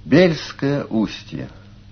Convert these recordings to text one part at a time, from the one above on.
Бельское устье.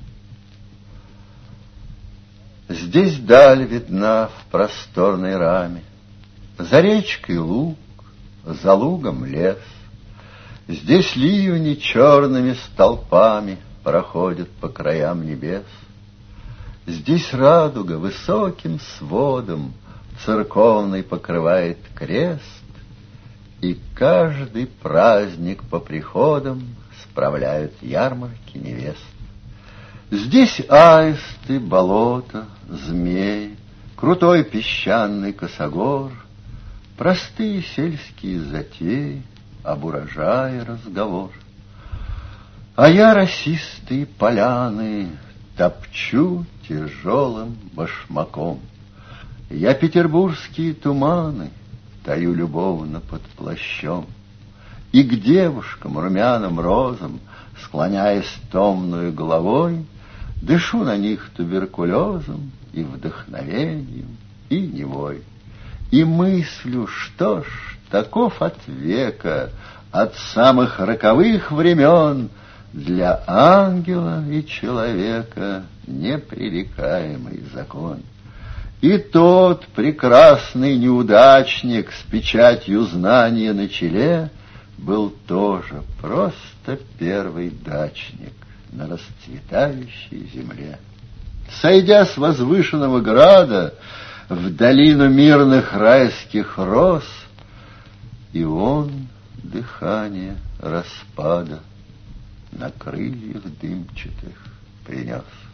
Здесь даль видна в просторной раме, за речкой луг, за лугом лес. Здесь ливни черными столпами проходят по краям небес. Здесь радуга высоким сводом церковный покрывает крест, и каждый праздник по приходам справляют ярмарки невест. Здесь аисты, болота, змеи, крутой песчаный косогор, простые сельские затеи, об урожае разговор. А я росистые поляны топчу тяжелым башмаком. Я петербургские туманы таю любовно под плащом. И к девушкам румяным розам, склоняясь томною головой, дышу на них туберкулезом и вдохновением, и невой. И мыслю, что ж, таков от века, от самых роковых времен, для ангела и человека непререкаемый закон. И тот прекрасный неудачник с печатью знания на челе был тоже просто первый дачник на расцветающей земле. Сойдя с возвышенного града в долину мирных райских роз, и он дыхание распада на крыльях дымчатых принес.